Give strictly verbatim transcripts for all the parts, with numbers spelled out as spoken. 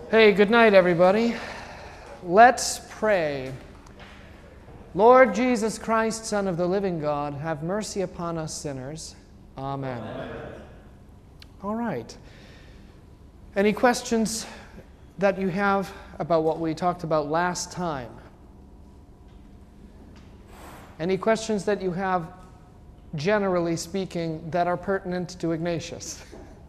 Hey, good night, everybody. Let's pray. Lord Jesus Christ, Son of the living God, have mercy upon us sinners. Amen. Amen. All right. Any questions that you have about what we talked about last time? Any questions that you have, generally speaking, that are pertinent to Ignatius?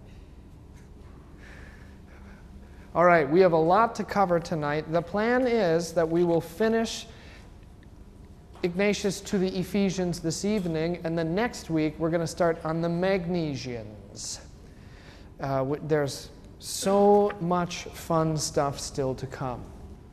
All right, we have a lot to cover tonight. The plan is that we will finish Ignatius to the Ephesians this evening, and then next week we're going to start on the Magnesians. Uh, there's so much fun stuff still to come.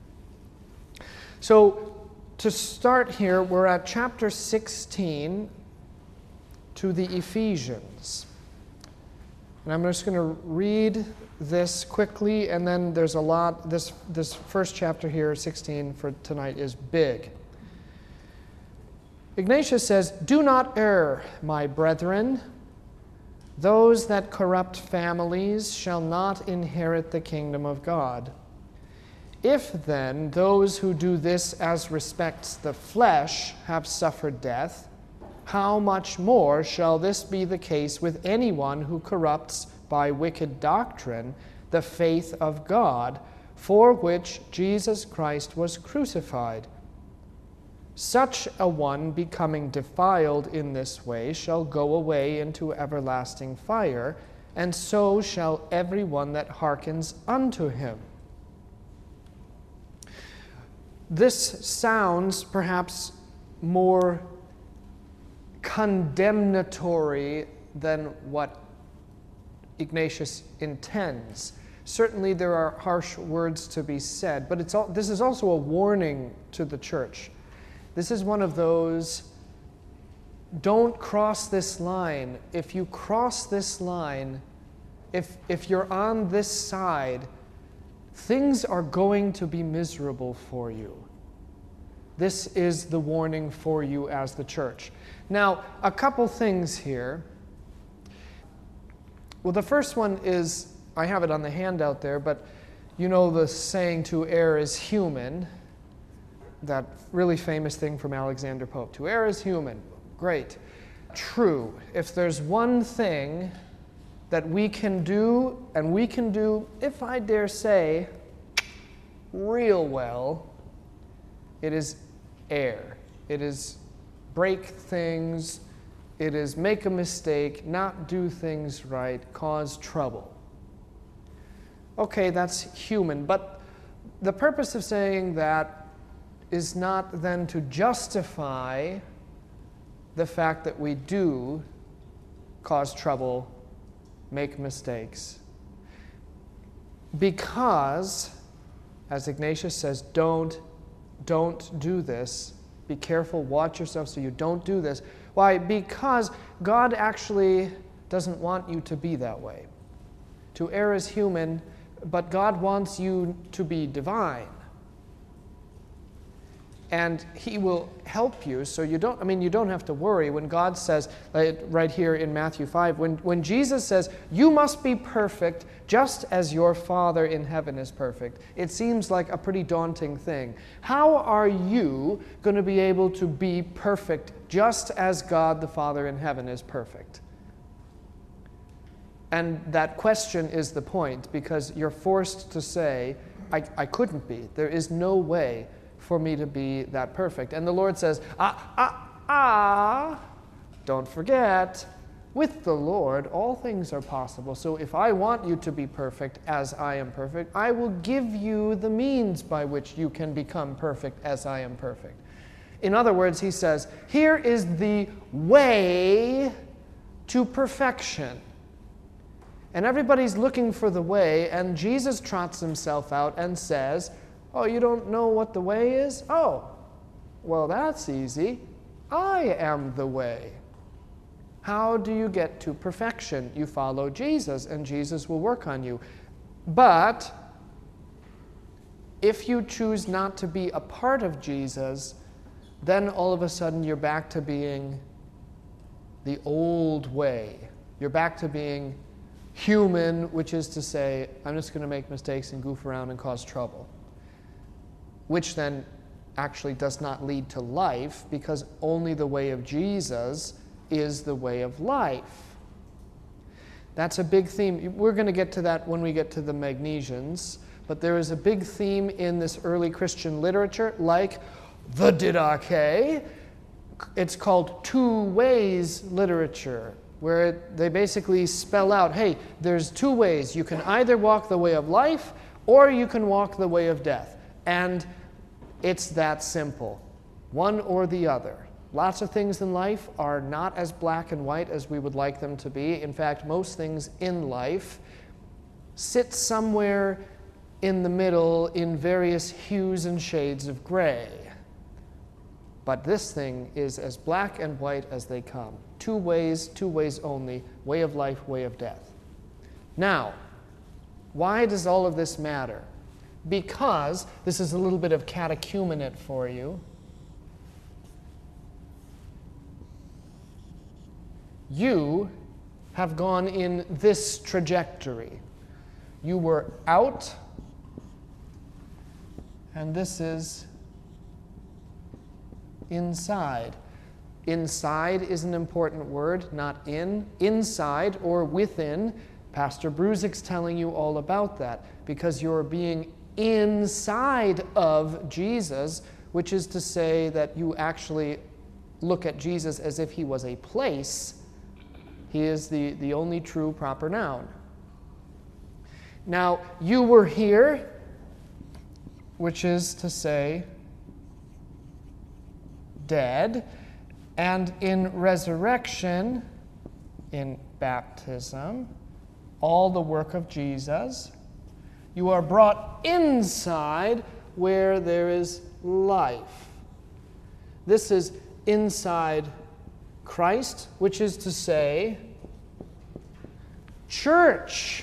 So, to start here, we're at chapter sixteen to the Ephesians. And I'm just going to read this quickly, and then there's a lot. This, this first chapter here, sixteen, for tonight is big. Ignatius says, "Do not err, my brethren. Those that corrupt families shall not inherit the kingdom of God. If then those who do this as respects the flesh have suffered death, how much more shall this be the case with anyone who corrupts by wicked doctrine the faith of God, for which Jesus Christ was crucified? Such a one, becoming defiled in this way, shall go away into everlasting fire, and so shall every one that hearkens unto him." This sounds perhaps more condemnatory than what Ignatius intends. Certainly there are harsh words to be said, but it's all, this is also a warning to the church. This is one of those, don't cross this line. If you cross this line, if, if you're on this side, things are going to be miserable for you. This is the warning for you as the church. Now, a couple things here. Well, the first one is, I have it on the handout there, but you know the saying, to err is human. That really famous thing from Alexander Pope. To err is human. Great. True. If there's one thing that we can do, and we can do, if I dare say, real well, it is err. It is break things. It is make a mistake, not do things right, cause trouble. Okay, that's human, but the purpose of saying that is not then to justify the fact that we do cause trouble, make mistakes. Because, as Ignatius says, don't, don't do this. Be careful, watch yourself so you don't do this. Why? Because God actually doesn't want you to be that way. To err is human, but God wants you to be divine. And He will help you, so you don't, I mean, you don't have to worry when God says, right here in Matthew five, when, when Jesus says, you must be perfect just as your Father in heaven is perfect. It seems like a pretty daunting thing. How are you going to be able to be perfect just as God the Father in heaven is perfect? And that question is the point, because you're forced to say, I, I couldn't be. There is no way for me to be that perfect. And the Lord says, ah, ah, ah, don't forget, with the Lord all things are possible. So if I want you to be perfect as I am perfect, I will give you the means by which you can become perfect as I am perfect. In other words, He says, here is the way to perfection. And everybody's looking for the way, and Jesus trots Himself out and says, oh, you don't know what the way is? Oh, well, that's easy. I am the way. How do you get to perfection? You follow Jesus, and Jesus will work on you. But if you choose not to be a part of Jesus, then all of a sudden you're back to being the old way. You're back to being human, which is to say, I'm just going to make mistakes and goof around and cause trouble, which then actually does not lead to life, because only the way of Jesus is the way of life. That's a big theme. We're going to get to that when we get to the Magnesians, but there is a big theme in this early Christian literature, like the Didache. It's called two ways literature, where it, they basically spell out, hey, there's two ways. You can either walk the way of life, or you can walk the way of death. And it's that simple. One or the other. Lots of things in life are not as black and white as we would like them to be. In fact, most things in life sit somewhere in the middle in various hues and shades of gray. But this thing is as black and white as they come. Two ways, two ways only, way of life, way of death. Now, why does all of this matter? Because, this is a little bit of catechumenate for you, you have gone in this trajectory. You were out, and this is inside. Inside is an important word, not in. Inside or within. Pastor Bruzik's telling you all about that, because you're being inside of Jesus, which is to say that you actually look at Jesus as if he was a place. He is the, the only true proper noun. Now, you were here, which is to say, dead, and in resurrection, in baptism, all the work of Jesus, you are brought inside where there is life. This is inside Christ, which is to say, church.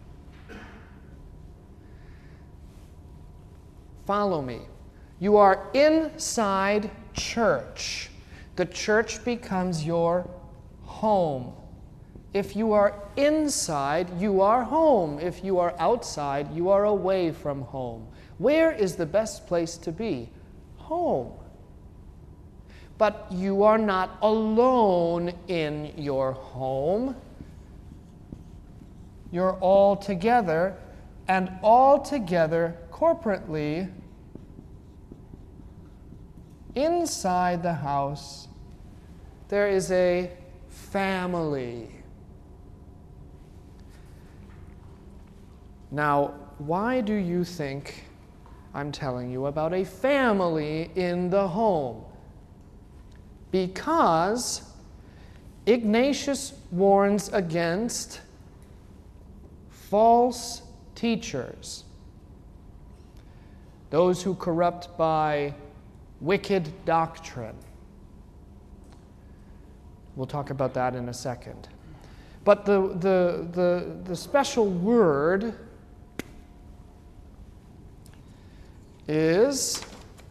Follow me. You are inside church. The church becomes your home. If you are inside, you are home. If you are outside, you are away from home. Where is the best place to be? Home. But you are not alone in your home. You're all together, and all together corporately inside the house there is a family. Now, why do you think I'm telling you about a family in the home? Because Ignatius warns against false teachers, those who corrupt by wicked doctrine. We'll talk about that in a second. But the, the, the, the special word is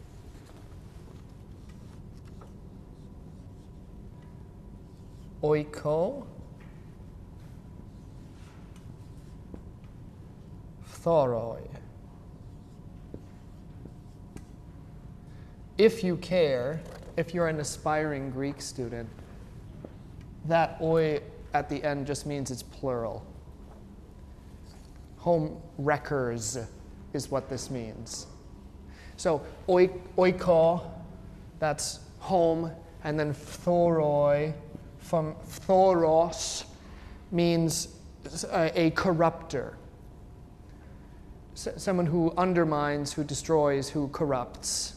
oiko phthoroi. If you care, if you're an aspiring Greek student, that oi at the end just means it's plural. Home wreckers is what this means. So oi, oiko, that's home, and then phthoroi, from phthoros, means a, a corrupter. S- someone who undermines, who destroys, who corrupts.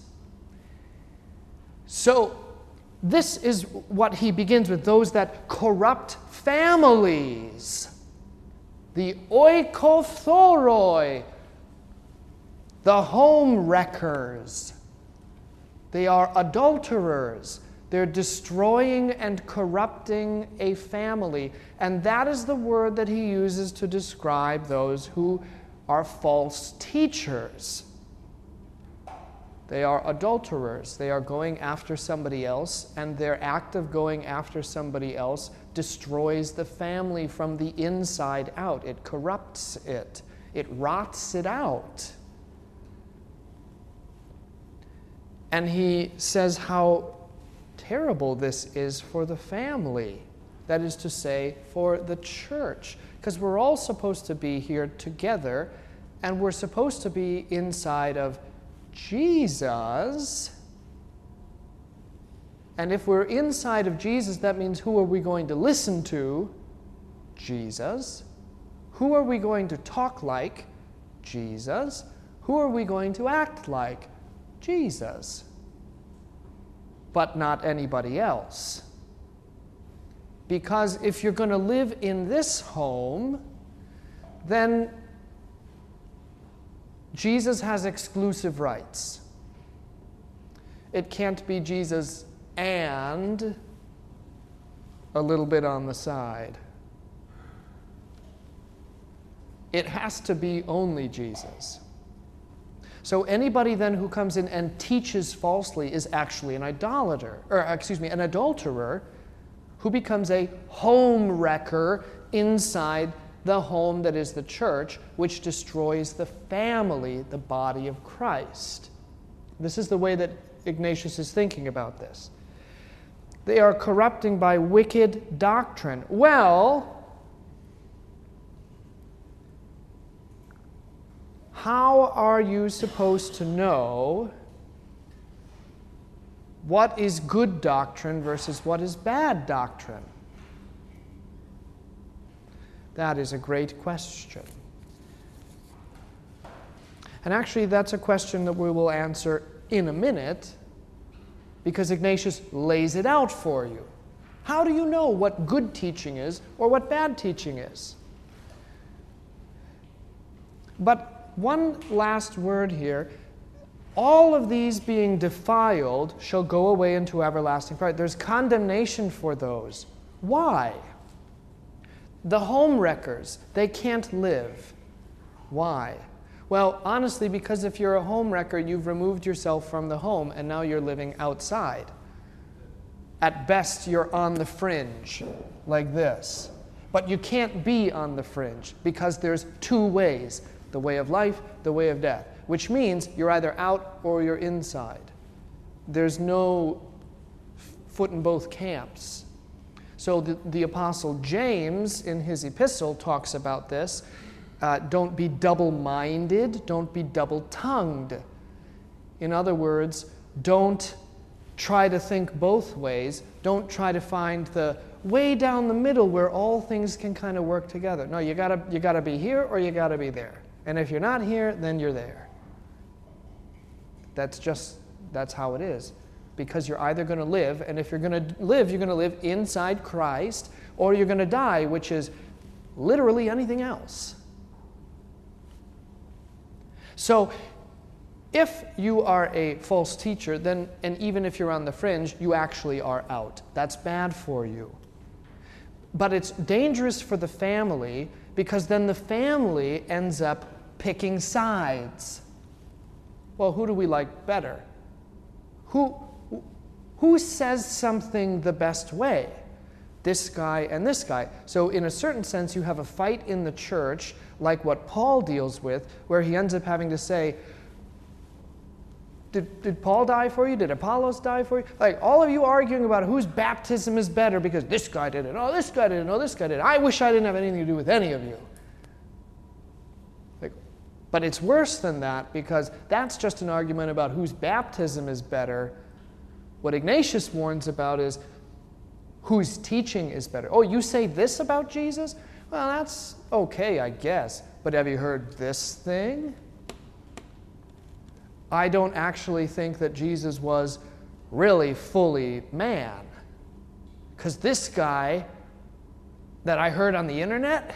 So this is what he begins with, those that corrupt families. The oikophthoroi, the home wreckers. They are adulterers. They're destroying and corrupting a family. And that is the word that he uses to describe those who are false teachers. They are adulterers. They are going after somebody else, and their act of going after somebody else destroys the family from the inside out. It corrupts it. It rots it out. And he says how terrible this is for the family. That is to say, for the church. Because we're all supposed to be here together, and we're supposed to be inside of Jesus. And if we're inside of Jesus, that means who are we going to listen to? Jesus. Who are we going to talk like? Jesus. Who are we going to act like? Jesus. But not anybody else. Because if you're going to live in this home, then Jesus has exclusive rights. It can't be Jesus and a little bit on the side. It has to be only Jesus. So anybody then who comes in and teaches falsely is actually an idolater, or excuse me, an adulterer who becomes a home wrecker inside the home that is the church, which destroys the family, the body of Christ. This is the way that Ignatius is thinking about this. They are corrupting by wicked doctrine. Well, how are you supposed to know what is good doctrine versus what is bad doctrine? That is a great question. And actually, that's a question that we will answer in a minute, because Ignatius lays it out for you. How do you know what good teaching is or what bad teaching is? But one last word here. All of these being defiled shall go away into everlasting fire. There's condemnation for those. Why? The home wreckers, they can't live. Why? Well, honestly, because if you're a home wrecker, you've removed yourself from the home and now you're living outside. At best, you're on the fringe, like this. But you can't be on the fringe because there's two ways, the way of life, the way of death, which means you're either out or you're inside. There's no foot in both camps. So the, the Apostle James, in his epistle, talks about this. Uh, don't be double-minded. Don't be double-tongued. In other words, don't try to think both ways. Don't try to find the way down the middle where all things can kind of work together. No, you gotta, you gotta be here or you gotta be there. And if you're not here, then you're there. That's just, that's how it is. Because you're either going to live, and if you're going to live, you're going to live inside Christ, or you're going to die, which is literally anything else. So, if you are a false teacher, then, and even if you're on the fringe, you actually are out. That's bad for you. But it's dangerous for the family, because then the family ends up picking sides. Well, who do we like better? Who... Who says something the best way? This guy and this guy. So in a certain sense, you have a fight in the church, like what Paul deals with, where he ends up having to say, did, did Paul die for you? Did Apollos die for you? Like, all of you arguing about whose baptism is better because this guy did it, oh, this guy did it, oh, this guy did it. I wish I didn't have anything to do with any of you. Like, but it's worse than that, because that's just an argument about whose baptism is better. What Ignatius warns about is whose teaching is better. Oh, you say this about Jesus? Well, that's okay, I guess. But have you heard this thing? I don't actually think that Jesus was really fully man. Because this guy that I heard on the internet,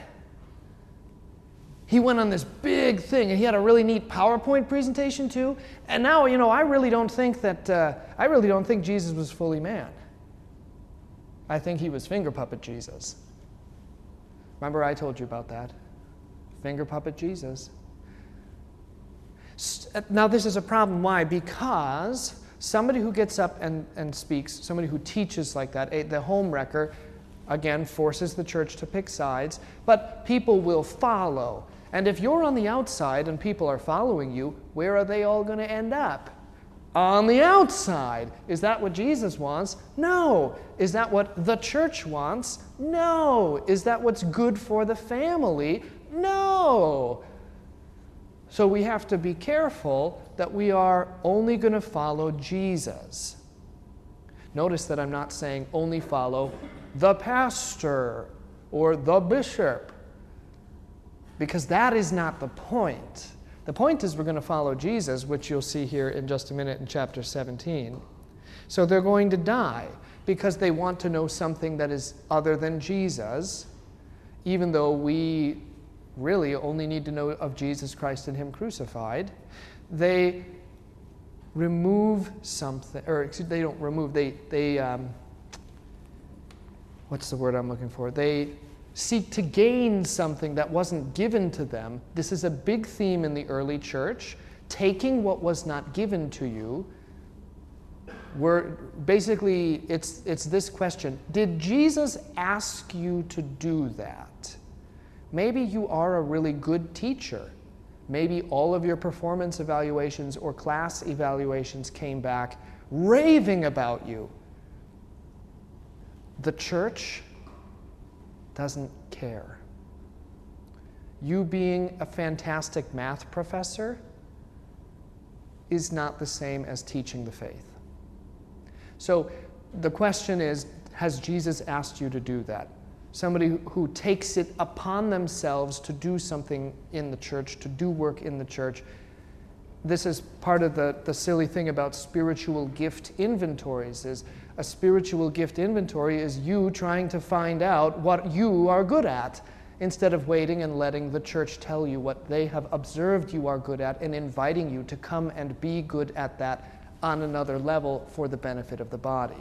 he went on this big thing, and he had a really neat PowerPoint presentation too. And now, you know, I really don't think that, uh, I really don't think Jesus was fully man. I think he was finger puppet Jesus. Remember I told you about that? Finger puppet Jesus. Now, this is a problem. Why? Because somebody who gets up and, and speaks, somebody who teaches like that, a, the home wrecker, again, forces the church to pick sides, but people will follow. And if you're on the outside and people are following you, where are they all going to end up? On the outside. Is that what Jesus wants? No. Is that what the church wants? No. Is that what's good for the family? No. So we have to be careful that we are only going to follow Jesus. Notice that I'm not saying only follow the pastor or the bishop, because that is not the point. The point is we're going to follow Jesus, which you'll see here in just a minute in chapter seventeen. So they're going to die because they want to know something that is other than Jesus, even though we really only need to know of Jesus Christ and Him crucified. They remove something, or excuse, they don't remove, they, they um, what's the word I'm looking for? They seek to gain something that wasn't given to them. This is a big theme in the early church, taking what was not given to you. We're, basically, it's, it's this question: did Jesus ask you to do that? Maybe you are a really good teacher. Maybe all of your performance evaluations or class evaluations came back raving about you. The church doesn't care. You being a fantastic math professor is not the same as teaching the faith. So the question is, has Jesus asked you to do that? Somebody who takes it upon themselves to do something in the church, to do work in the church. This is part of the, the silly thing about spiritual gift inventories, is a spiritual gift inventory is you trying to find out what you are good at, instead of waiting and letting the church tell you what they have observed you are good at and inviting you to come and be good at that on another level for the benefit of the body.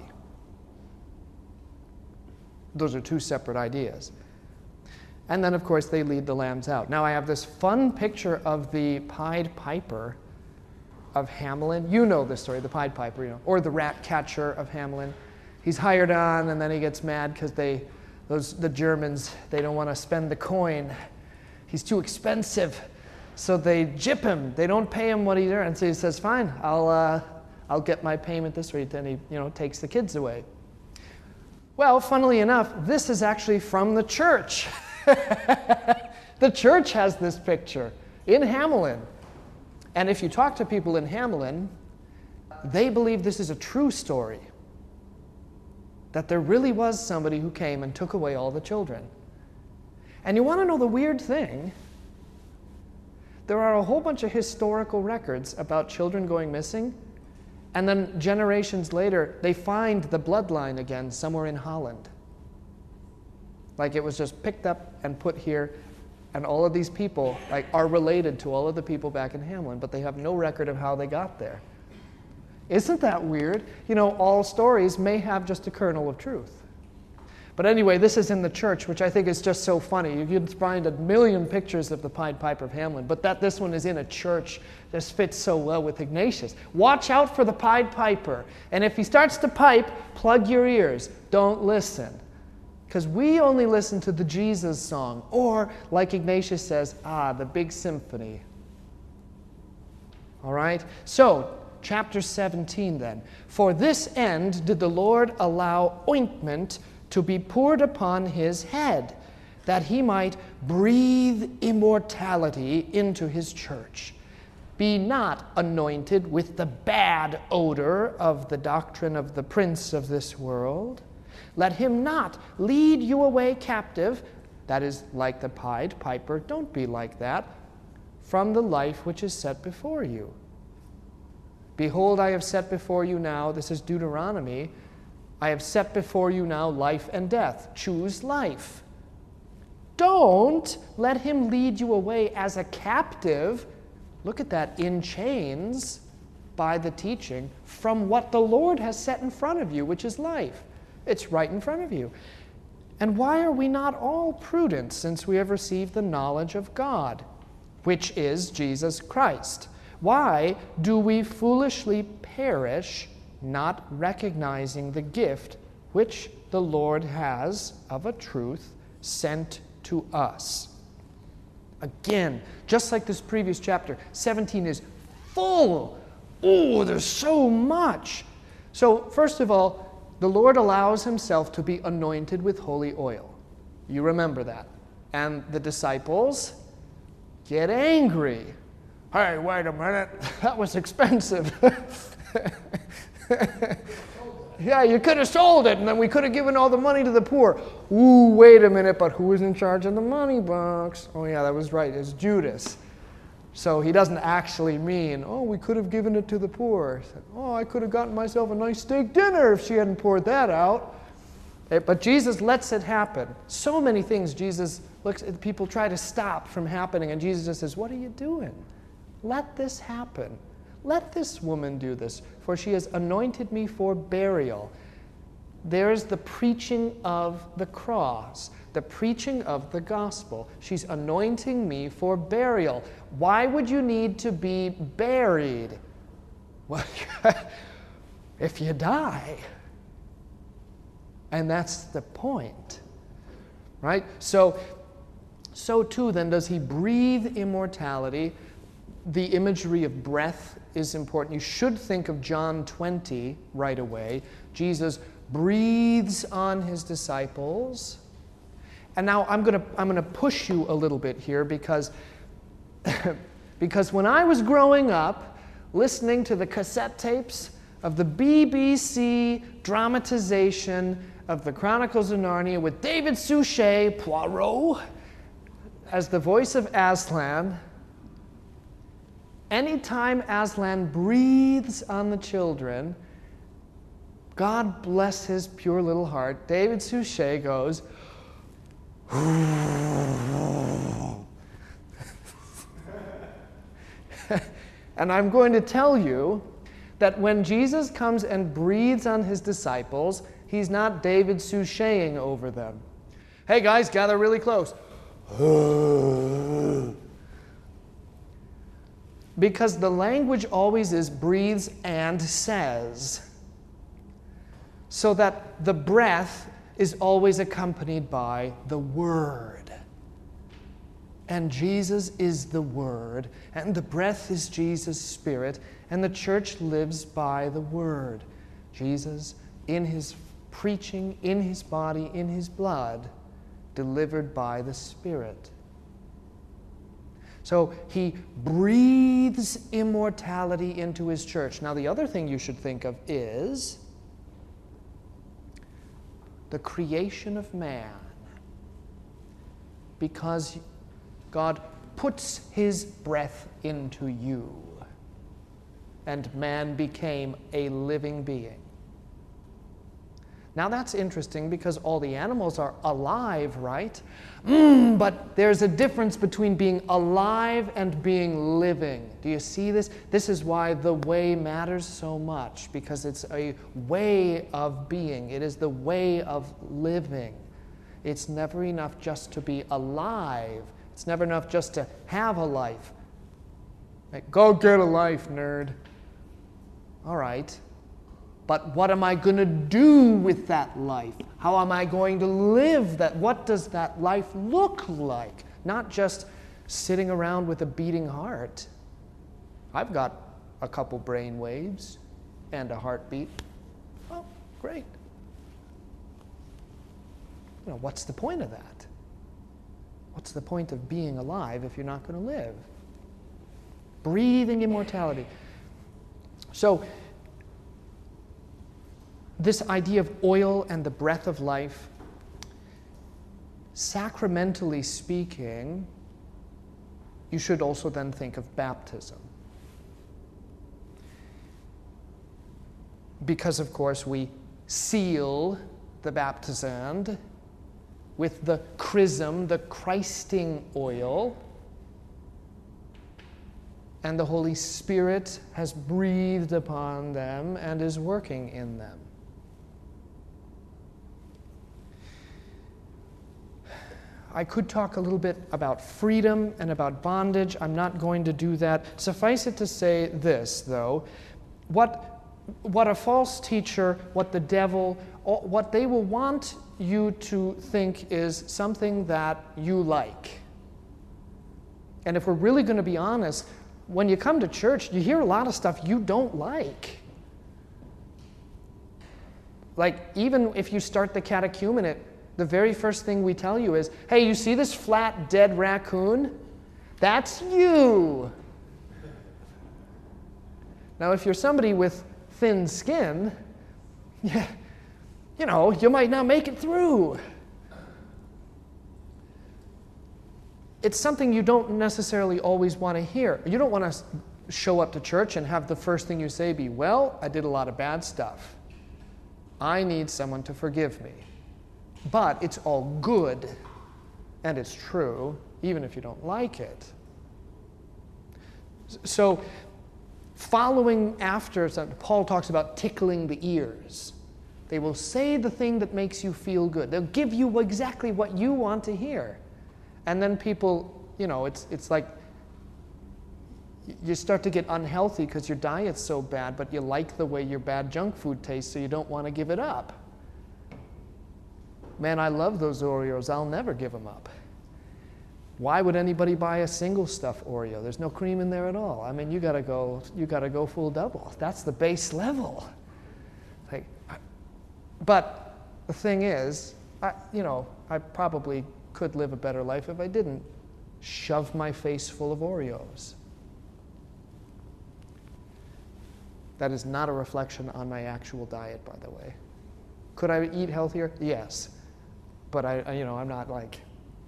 Those are two separate ideas. And then, of course, they lead the lambs out. Now, I have this fun picture of the Pied Piper of Hamelin. You know this story, the Pied Piper, you know, or the rat catcher of Hamelin. He's hired on, and then he gets mad because they, those the Germans, they don't want to spend the coin. He's too expensive, so they gyp him. They don't pay him what he earns. So he says, "Fine, I'll uh, I'll get my payment this way." Then he, you know, takes the kids away. Well, funnily enough, this is actually from the church. The church has this picture in Hamelin. And if you talk to people in Hamelin, they believe this is a true story. That there really was somebody who came and took away all the children. And you want to know the weird thing? There are a whole bunch of historical records about children going missing. And then generations later, they find the bloodline again somewhere in Holland. Like it was just picked up and put here, and all of these people like are related to all of the people back in Hamelin, but they have no record of how they got there. Isn't that weird? You know, all stories may have just a kernel of truth. But anyway, this is in the church, which I think is just so funny. You can find a million pictures of the Pied Piper of Hamelin, but that this one is in a church just fits so well with Ignatius. Watch out for the Pied Piper. And if he starts to pipe, plug your ears. Don't listen. Because we only listen to the Jesus song. Or, like Ignatius says, ah, the big symphony. All right? So, chapter seventeen then. For this end did the Lord allow ointment to be poured upon his head, that he might breathe immortality into his church. Be not anointed with the bad odor of the doctrine of the prince of this world. Let him not lead you away captive, that is, like the Pied Piper, don't be like that, from the life which is set before you. Behold, I have set before you now, this is Deuteronomy, I have set before you now life and death. Choose life. Don't let him lead you away as a captive. Look at that, in chains by the teaching from what the Lord has set in front of you, which is life. It's right in front of you. And why are we not all prudent, since we have received the knowledge of God, which is Jesus Christ? Why do we foolishly perish, not recognizing the gift which the Lord has, of a truth, sent to us? Again, just like this previous chapter, seventeen is full. Oh, there's so much. So, first of all, the Lord allows himself to be anointed with holy oil. You remember that. And the disciples get angry. Hey, wait a minute. That was expensive. Yeah, you could have sold it, and then we could have given all the money to the poor. Ooh, wait a minute, but who was in charge of the money box? Oh, yeah, that was right. It's Judas. So he doesn't actually mean, oh, we could have given it to the poor. Oh, I could have gotten myself a nice steak dinner if she hadn't poured that out. But Jesus lets it happen. So many things Jesus looks at, people try to stop from happening, and Jesus just says, what are you doing? Let this happen. Let this woman do this, for she has anointed me for burial. There's the preaching of the cross, the preaching of the gospel. She's anointing me for burial. Why would you need to be buried? Well, if you die. And that's the point, right? So, so too then does he breathe immortality. The imagery of breath is important. You should think of John twenty right away. Jesus breathes on his disciples. And now I'm going to I'm going to push you a little bit here because, because when I was growing up, listening to the cassette tapes of the B B C dramatization of the Chronicles of Narnia with David Suchet, Poirot, as the voice of Aslan, anytime Aslan breathes on the children, God bless his pure little heart, David Suchet goes, and I'm going to tell you that when Jesus comes and breathes on his disciples, he's not David Sucheting over them. Hey guys, gather really close. Because the language always is breathes and says. So that the breath is always accompanied by the Word. And Jesus is the Word, and the breath is Jesus' Spirit, and the church lives by the Word. Jesus, in his preaching, in his body, in his blood, delivered by the Spirit. So he breathes immortality into his church. Now, the other thing you should think of is the creation of man. Because God puts his breath into you, and man became a living being. Now that's interesting because all the animals are alive, right? Mm, but there's a difference between being alive and being living. Do you see this? This is why the way matters so much, because it's a way of being. It is the way of living. It's never enough just to be alive. It's never enough just to have a life. Like, go get a life, nerd. All right. But what am I going to do with that life? How am I going to live that? What does that life look like? Not just sitting around with a beating heart. I've got a couple brain waves and a heartbeat. Oh, great. You know, what's the point of that? What's the point of being alive if you're not going to live? Breathing immortality. So, this idea of oil and the breath of life, sacramentally speaking, you should also then think of baptism. Because, of course, we seal the baptizand with the chrism, the Christing oil, and the Holy Spirit has breathed upon them and is working in them. I could talk a little bit about freedom and about bondage. I'm not going to do that. Suffice it to say this, though. What, what a false teacher, what the devil, what they will want you to think is something that you like. And if we're really going to be honest, when you come to church, you hear a lot of stuff you don't like. Like, even if you start the catechumenate, the very first thing we tell you is, hey, you see this flat, dead raccoon? That's you. Now, if you're somebody with thin skin, yeah, you know, you might not make it through. It's something you don't necessarily always want to hear. You don't want to show up to church and have the first thing you say be, well, I did a lot of bad stuff. I need someone to forgive me. But it's all good, and it's true, even if you don't like it. So, following after, Paul talks about tickling the ears. They will say the thing that makes you feel good. They'll give you exactly what you want to hear. And then people, you know, it's, it's like you start to get unhealthy because your diet's so bad, but you like the way your bad junk food tastes, so you don't want to give it up. Man, I love those Oreos. I'll never give them up. Why would anybody buy a single stuff Oreo? There's no cream in there at all. I mean, you gotta go, you gotta go full double. That's the base level. Like, but the thing is, I, you know, I probably could live a better life if I didn't shove my face full of Oreos. That is not a reflection on my actual diet, by the way. Could I eat healthier? Yes. But I, I you know, I'm not like,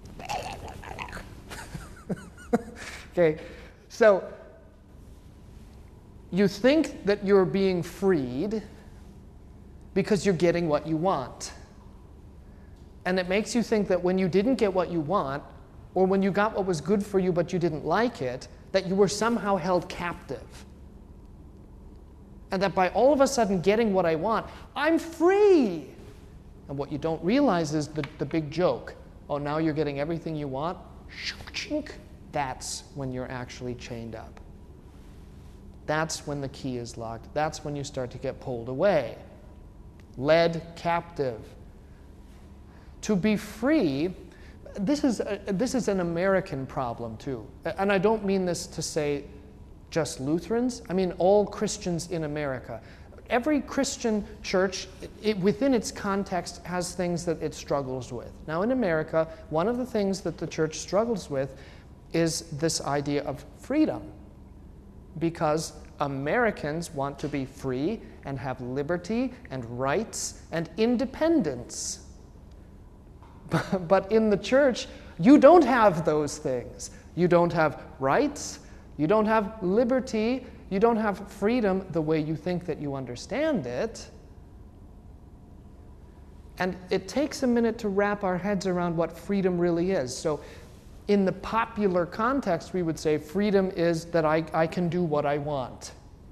okay. So you think that you're being freed because you're getting what you want. And it makes you think that when you didn't get what you want, or when you got what was good for you but you didn't like it, that you were somehow held captive. And that by all of a sudden getting what I want, I'm free. And what you don't realize is the, the big joke. Oh, now you're getting everything you want? That's when you're actually chained up. That's when the key is locked. That's when you start to get pulled away. Led captive. To be free, this is, a, this is an American problem too. And I don't mean this to say just Lutherans. I mean all Christians in America. Every Christian church, it, within its context, has things that it struggles with. Now in America, one of the things that the church struggles with is this idea of freedom. Because Americans want to be free and have liberty and rights and independence. But in the church, you don't have those things. You don't have rights, you don't have liberty, you don't have freedom the way you think that you understand it. And it takes a minute to wrap our heads around what freedom really is. So in the popular context, we would say freedom is that I, I can do what I want.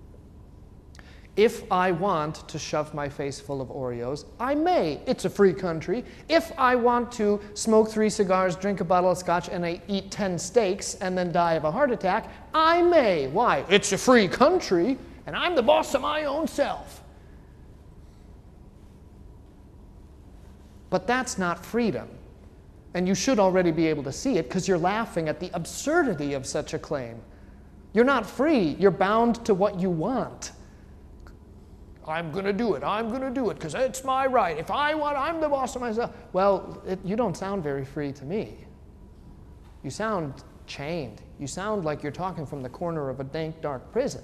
If I want to shove my face full of Oreos, I may. It's a free country. If I want to smoke three cigars, drink a bottle of scotch, and I eat ten steaks and then die of a heart attack, I may. Why? It's a free country, and I'm the boss of my own self. But that's not freedom. And you should already be able to see it because you're laughing at the absurdity of such a claim. You're not free. You're bound to what you want. I'm going to do it. I'm going to do it because it's my right. If I want, I'm the boss of myself. Well, it, you don't sound very free to me. You sound chained. You sound like you're talking from the corner of a dank, dark prison.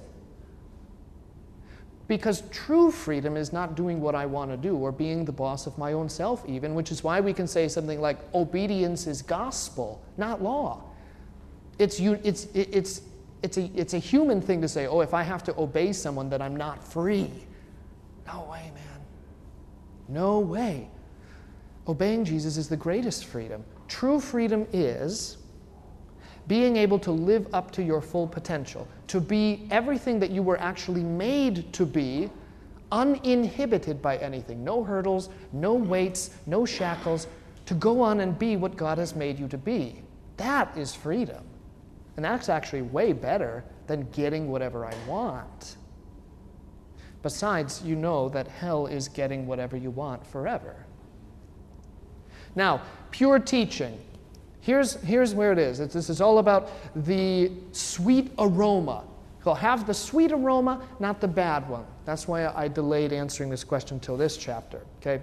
Because true freedom is not doing what I want to do or being the boss of my own self even, which is why we can say something like obedience is gospel, not law. It's, it's, it's, it's, a, it's a human thing to say, oh, if I have to obey someone, then I'm not free. No way, man. No way. Obeying Jesus is the greatest freedom. True freedom is being able to live up to your full potential, to be everything that you were actually made to be, uninhibited by anything. No hurdles, no weights, no shackles, to go on and be what God has made you to be. That is freedom. And that's actually way better than getting whatever I want. Besides, you know that hell is getting whatever you want forever. Now, pure teaching. Here's, here's where it is. It's, this is all about the sweet aroma. So have the sweet aroma, not the bad one. That's why I delayed answering this question till this chapter. Okay?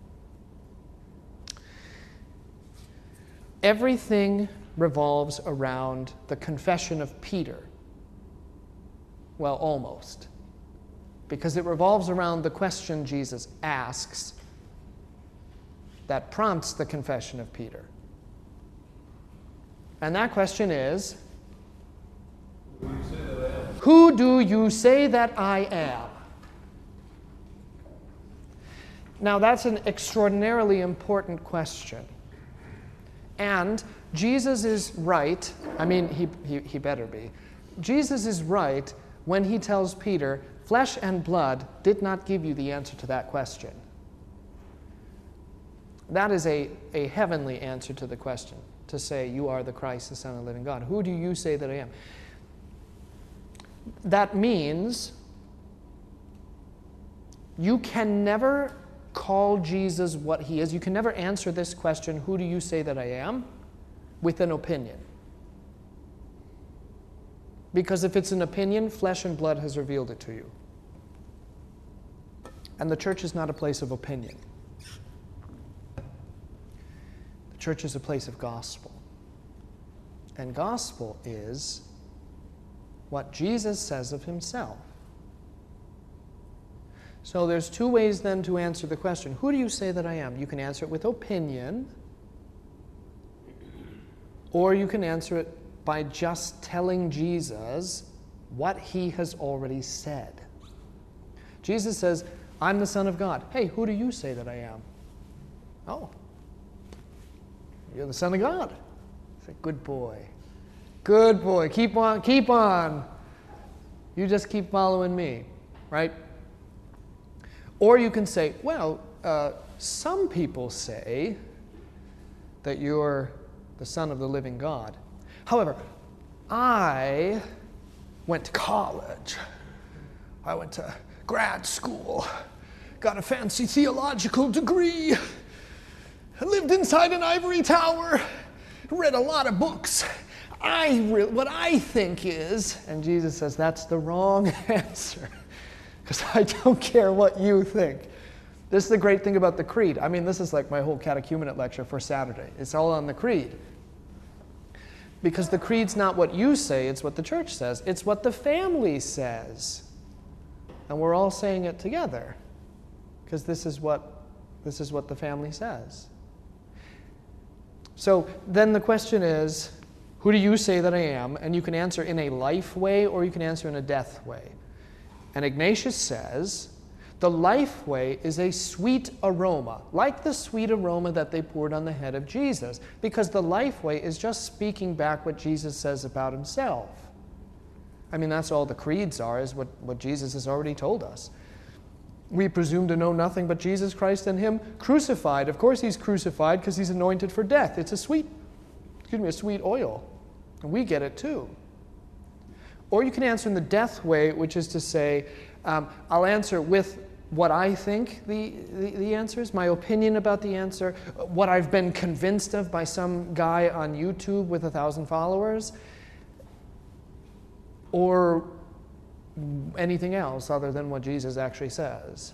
Everything revolves around the confession of Peter. Well, almost. Because it revolves around the question Jesus asks that prompts the confession of Peter. And that question is, who do you say that I am? Now, that's an extraordinarily important question. And Jesus is right. I mean, he, he, he better be. Jesus is right when he tells Peter, flesh and blood did not give you the answer to that question. That is a, a heavenly answer to the question, to say, you are the Christ, the Son of the living God. Who do you say that I am? That means you can never call Jesus what he is. You can never answer this question, who do you say that I am, with an opinion. Because if it's an opinion, flesh and blood has revealed it to you. And the church is not a place of opinion. The church is a place of gospel. And gospel is what Jesus says of himself. So there's two ways then to answer the question, who do you say that I am? You can answer it with opinion, or you can answer it by just telling Jesus what he has already said. Jesus says, I'm the Son of God. Hey, who do you say that I am? Oh, you're the Son of God. It's a good boy. Good boy. Keep on, keep on. You just keep following me, right? Or you can say, well, uh, some people say that you're the Son of the living God. However, I went to college. I went to grad school, got a fancy theological degree, lived inside an ivory tower, read a lot of books. I re- what I think is, and Jesus says that's the wrong answer, because I don't care what you think. This is the great thing about the creed. I mean, this is like my whole catechumenate lecture for Saturday. It's all on the creed. Because the creed's not what you say, it's what the church says. It's what the family says. And we're all saying it together. Because this is what this is what the family says. So then the question is, who do you say that I am? And you can answer in a life way or you can answer in a death way. And Ignatius says, the life way is a sweet aroma, like the sweet aroma that they poured on the head of Jesus, because the life way is just speaking back what Jesus says about himself. I mean, that's all the creeds are, is what, what Jesus has already told us. We presume to know nothing but Jesus Christ and him crucified. Of course he's crucified because he's anointed for death. It's a sweet, excuse me, a sweet oil. And we get it too. Or you can answer in the death way, which is to say, um, I'll answer with what I think the, the, the answer is, my opinion about the answer, what I've been convinced of by some guy on YouTube with a thousand followers, or anything else other than what Jesus actually says.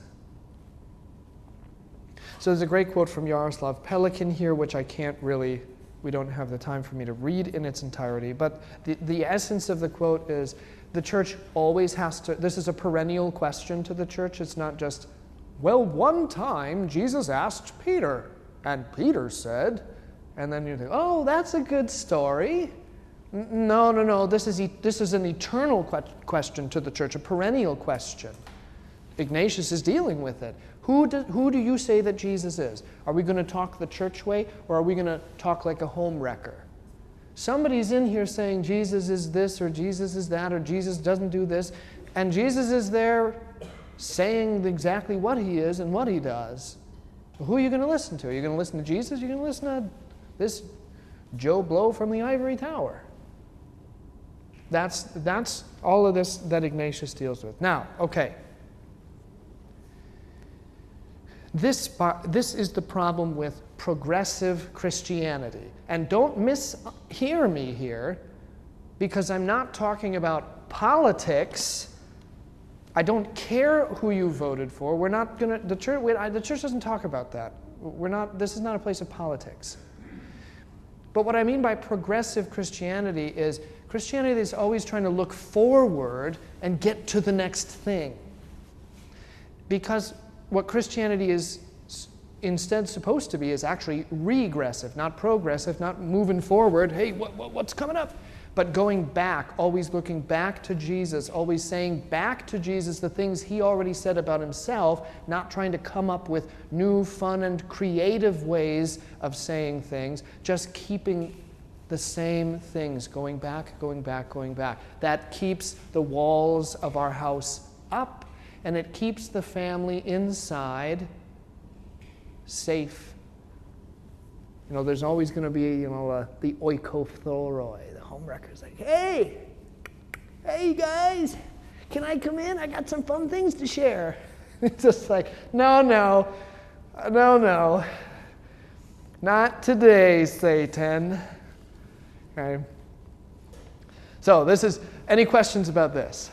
So there's a great quote from Yaroslav Pelikan here, which I can't really, we don't have the time for me to read in its entirety, but the, the essence of the quote is, the church always has to, this is a perennial question to the church. It's not just, well, one time Jesus asked Peter, and Peter said, and then you think, oh, that's a good story. No, no, no, this is, e- this is an eternal que- question to the church, a perennial question. Ignatius is dealing with it. Who do, who do you say that Jesus is? Are we going to talk the church way, or are we going to talk like a home wrecker? Somebody's in here saying Jesus is this, or Jesus is that, or Jesus doesn't do this, and Jesus is there saying exactly what he is and what he does. Well, who are you going to listen to? Are you going to listen to Jesus? Are you going to listen to this Joe Blow from the ivory tower? That's, that's all of this that Ignatius deals with. Now, okay. This, this is the problem with progressive Christianity. And don't mishear me here, because I'm not talking about politics. I don't care who you voted for. We're not going to, the church, we, I, the church doesn't talk about that. We're not, this is not a place of politics. But what I mean by progressive Christianity is Christianity is always trying to look forward and get to the next thing. Because what Christianity is instead supposed to be is actually regressive, not progressive, not moving forward, hey, what, what, what's coming up? But going back, always looking back to Jesus, always saying back to Jesus the things he already said about himself, not trying to come up with new, fun, and creative ways of saying things, just keeping the same things, going back, going back, going back. That keeps the walls of our house up, and it keeps the family inside safe. You know, there's always going to be, you know, uh, the oikophoroi, the homewrecker's like, hey, hey guys, can I come in? I got some fun things to share. It's just like, no, no, no, no, not today, Satan. Okay. So this is, any questions about this?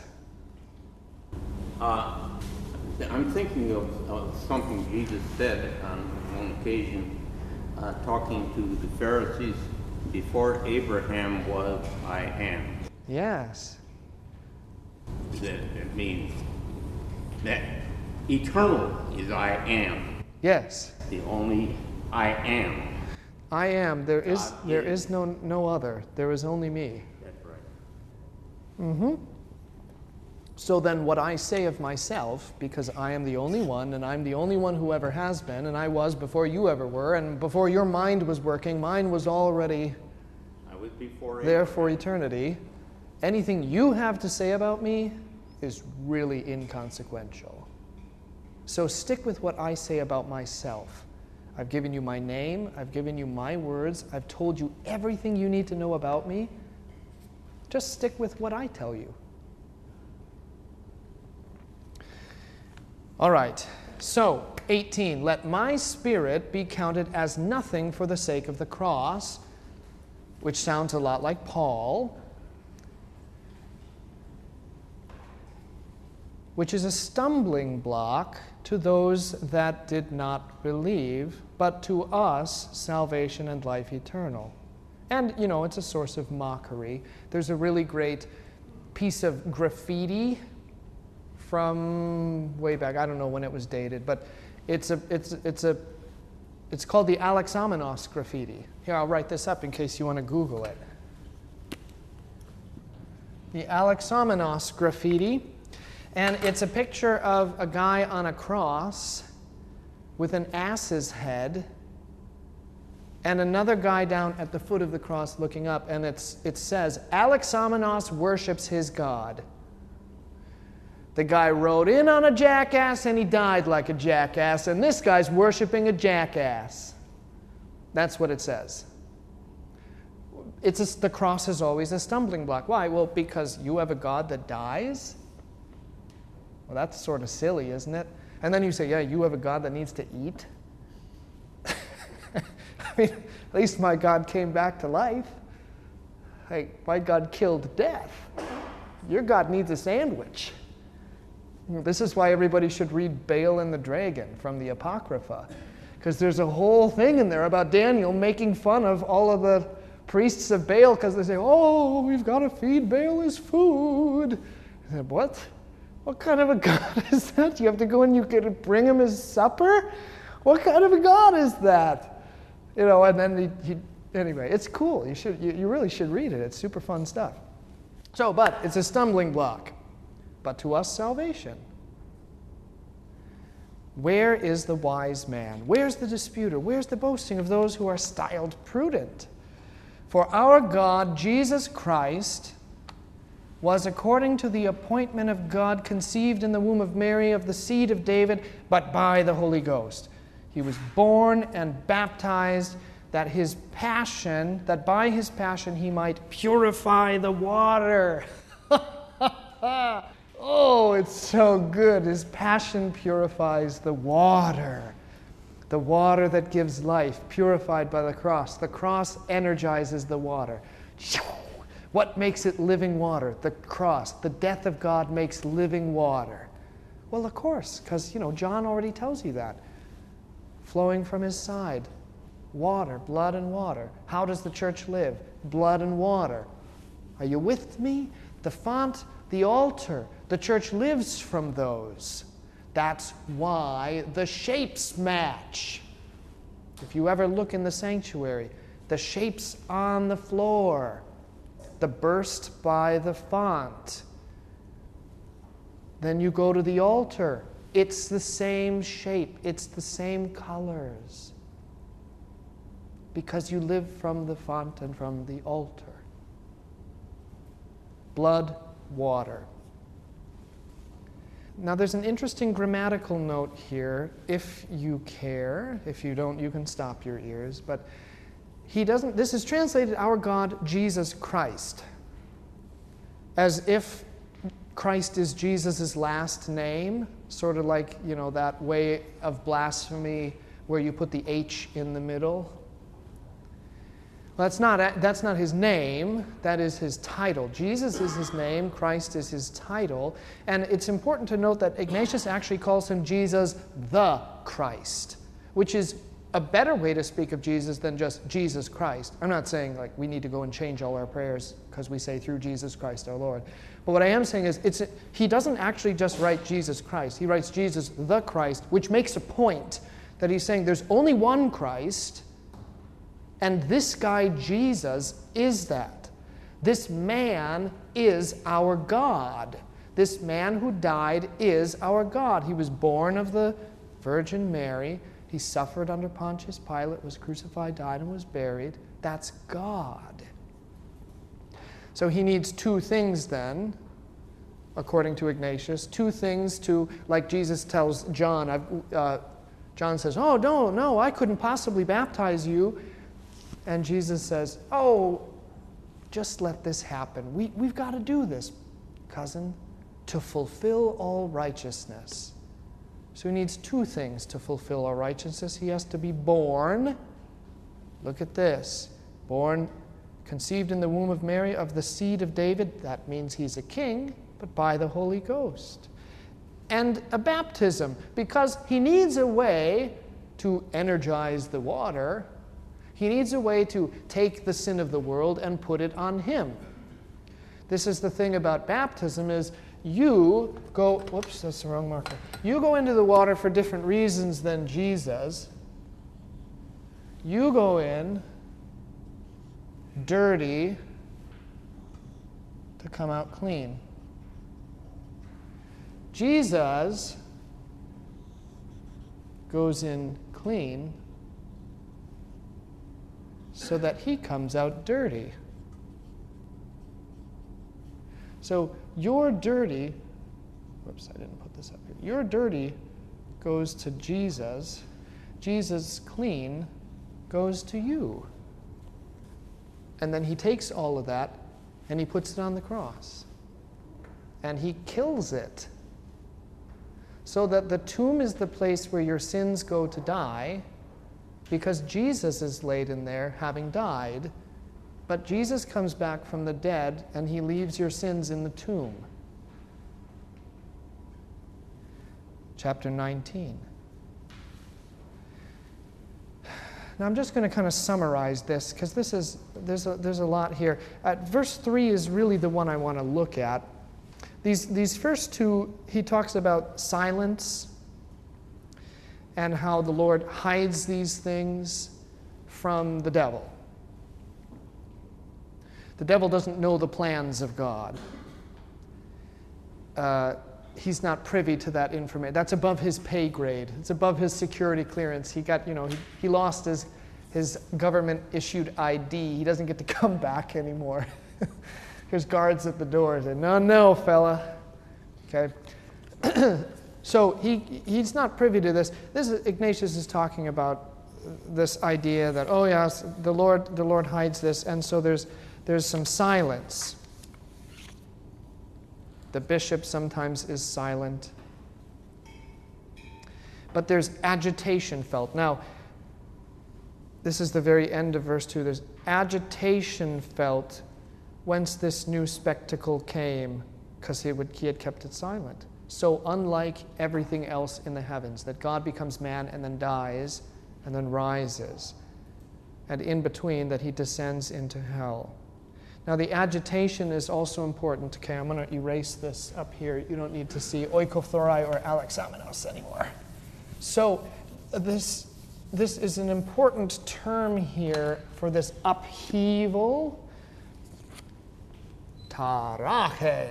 Uh, I'm thinking of, of something Jesus said on one occasion, uh, talking to the Pharisees, before Abraham was, I am. Yes. That it means that eternal is I am. Yes. The only I am. I am. There is God there is. is no no other. There is only me. That's right. Mm-hmm. So then what I say of myself, because I am the only one, and I'm the only one who ever has been, and I was before you ever were, and before your mind was working, mine was already I was before there Abraham. for eternity. Anything you have to say about me is really inconsequential. So stick with what I say about myself. I've given you my name, I've given you my words, I've told you everything you need to know about me. Just stick with what I tell you. All right, so eighteen, let my spirit be counted as nothing for the sake of the cross, which sounds a lot like Paul, which is a stumbling block to those that did not believe, but to us salvation and life eternal. And, you know, it's a source of mockery. There's a really great piece of graffiti from way back. I don't know when it was dated, but it's a it's it's a it's called the Alexamenos graffiti. Here, I'll write this up in case you want to Google it. The Alexamenos graffiti, and it's a picture of a guy on a cross with an ass's head, and another guy down at the foot of the cross looking up, and it's it says Alexamenos worships his God. The guy rode in on a jackass and he died like a jackass, and this guy's worshiping a jackass. That's what it says. It's a, the cross is always a stumbling block. Why? Well, because you have a God that dies? Well, that's sort of silly, isn't it? And then you say, yeah, you have a God that needs to eat? I mean, at least my God came back to life. Hey, my God killed death. Your God needs a sandwich. This is why everybody should read Baal and the Dragon from the Apocrypha, because there's a whole thing in there about Daniel making fun of all of the priests of Baal because they say, oh, we've got to feed Baal his food. I said, what? What kind of a God is that? You have to go and you get to bring him his supper? What kind of a God is that? You know, and then he, he anyway, it's cool. You should, you, you really should read it. It's super fun stuff. So, but it's a stumbling block. But to us, salvation. Where is the wise man? Where's the disputer? Where's the boasting of those who are styled prudent? For our God, Jesus Christ, was according to the appointment of God conceived in the womb of Mary of the seed of David, but by the Holy Ghost. He was born and baptized, that his passion, that by his passion he might purify the water. Oh, it's so good. His passion purifies the water. The water that gives life, purified by the cross. The cross energizes the water. What makes it living water? The cross. The death of God makes living water. Well, of course, because, you know, John already tells you that. Flowing from his side. Water, blood and water. How does the church live? Blood and water. Are you with me? The font, the altar. The church lives from those. That's why the shapes match. If you ever look in the sanctuary, the shapes on the floor, the burst by the font. Then you go to the altar. It's the same shape. It's the same colors. Because you live from the font and from the altar. Blood, water. Now there's an interesting grammatical note here, if you care. If you don't, you can stop your ears. But he doesn't, this is translated, our God, Jesus Christ. As if Christ is Jesus' last name, sort of like, you know, that way of blasphemy where you put the H in the middle. Well, that's not, that's not his name, that is his title. Jesus is his name, Christ is his title. And it's important to note that Ignatius actually calls him Jesus the Christ, which is a better way to speak of Jesus than just Jesus Christ. I'm not saying like we need to go and change all our prayers because we say through Jesus Christ our Lord. But what I am saying is it's, he doesn't actually just write Jesus Christ. He writes Jesus the Christ, which makes a point that he's saying there's only one Christ, and this guy Jesus is that. This man is our God. This man who died is our God. He was born of the Virgin Mary. He suffered under Pontius Pilate, was crucified, died, and was buried. That's God. So he needs two things then, according to Ignatius. Two things to, like Jesus tells John. I've, uh, John says, oh, no, no, I couldn't possibly baptize you. And Jesus says, oh, just let this happen. We, we've got to do this, cousin, to fulfill all righteousness. So he needs two things to fulfill all righteousness. He has to be born. Look at this. Born, conceived in the womb of Mary of the seed of David. That means he's a king, but by the Holy Ghost. And a baptism, because he needs a way to energize the water. He needs a way to take the sin of the world and put it on him. This is the thing about baptism is you go, whoops, that's the wrong marker. You go into the water for different reasons than Jesus. You go in dirty to come out clean. Jesus goes in clean so that he comes out dirty. So your dirty, whoops, I didn't put this up here. Your dirty goes to Jesus. Jesus clean goes to you. And then he takes all of that and he puts it on the cross. And he kills it. So that the tomb is the place where your sins go to die, because Jesus is laid in there having died, but Jesus comes back from the dead and he leaves your sins in the tomb. Chapter nineteen. Now I'm just going to kind of summarize this because this is there's a, there's a lot here. Uh, verse three is really the one I want to look at. These these first two, he talks about silence and how the Lord hides these things from the devil. The devil doesn't know the plans of God. Uh, he's not privy to that information. That's above his pay grade. It's above his security clearance. He got, you know, he, he lost his, his government-issued I D. He doesn't get to come back anymore. There's guards at the door. Say, no, no, fella. Okay. So he he's not privy to this. This is, Ignatius is talking about this idea that, oh yes, the Lord the Lord hides this, and so there's there's some silence. The bishop sometimes is silent. But there's agitation felt. Now, this is the very end of verse two. There's agitation felt whence this new spectacle came, because he would he had kept it silent. So unlike everything else in the heavens, that God becomes man and then dies and then rises, and in between that he descends into hell. Now the agitation is also important. Okay, I'm going to erase this up here. You don't need to see oikophthoroi or alexamenos anymore. So this, this is an important term here for this upheaval. Tarache.